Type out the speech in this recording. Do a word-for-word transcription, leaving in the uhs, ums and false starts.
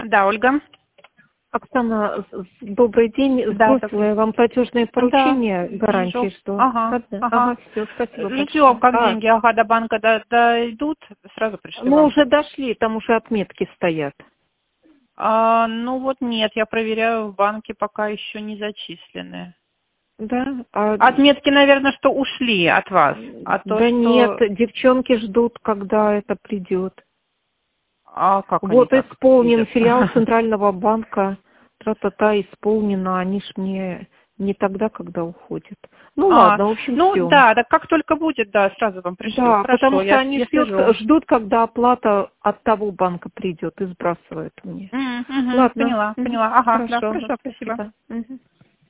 Да, Ольга. Оксана, с- добрый день. Да, Сбросила я вам платежные поручения, Да, гарантии, вижу. что... Ага, Ага, ага. все, спасибо Ждем, большое. как А, деньги, ага, до банка до- дойдут, сразу пришли ну, вам. уже дошли, там уже отметки стоят. А, ну вот нет, я проверяю, в банке пока еще не зачислены. Да? А, Отметки, наверное, что ушли от вас, а то, да нет, что... девчонки ждут, когда это придет. А как они Вот так исполнен видят? филиал Центрального банка, тра-та-та, исполнено, они ж мне не тогда, когда уходят. Ну А, ладно, в общем, ну все. да, так как только будет, да, сразу вам пришлю. Да, потому Хорошо, что я, они я ждет, слежу. ждут, когда оплата от того банка придет и сбрасывают мне. М, мгм, Ладно. поняла, Мгм. поняла. Ага, да, Хорошо, хорошо, спасибо. спасибо. Мгм.